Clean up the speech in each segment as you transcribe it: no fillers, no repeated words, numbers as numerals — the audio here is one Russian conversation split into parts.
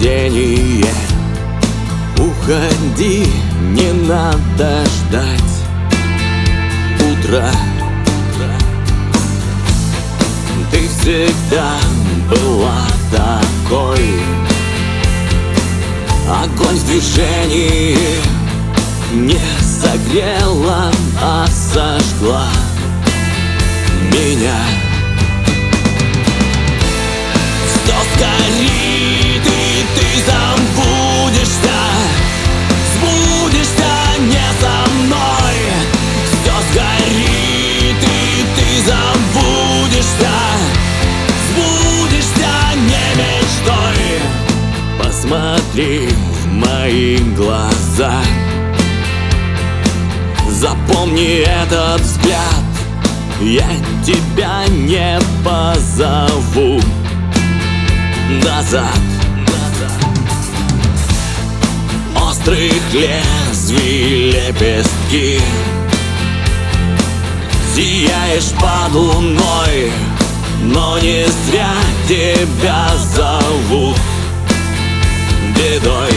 наваждение. Уходи, не надо ждать утра. Ты всегда была такой. Огонь в движении не согрела, а сожгла меня. Все сгорит, и ты забудешься, сбудешься не со мной. Все сгорит, и ты забудешься, сбудешься не мечтой. Посмотри в мои глаза, запомни этот взгляд. Я тебя не позову назад. Острых лезвий лепестки, зияешь под луной, но не зря тебя зовут бедой.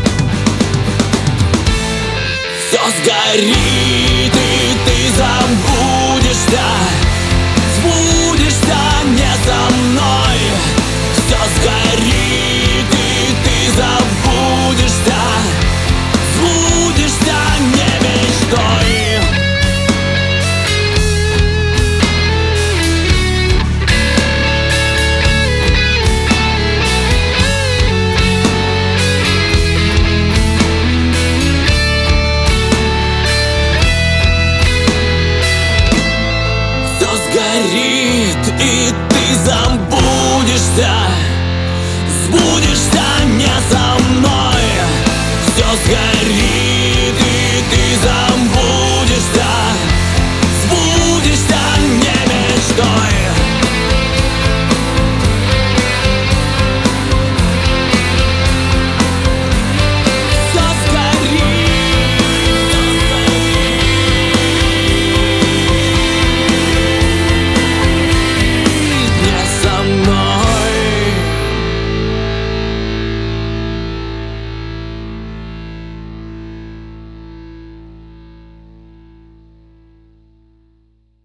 Все сгорит, и ты забудешься, сбудешься не со мной.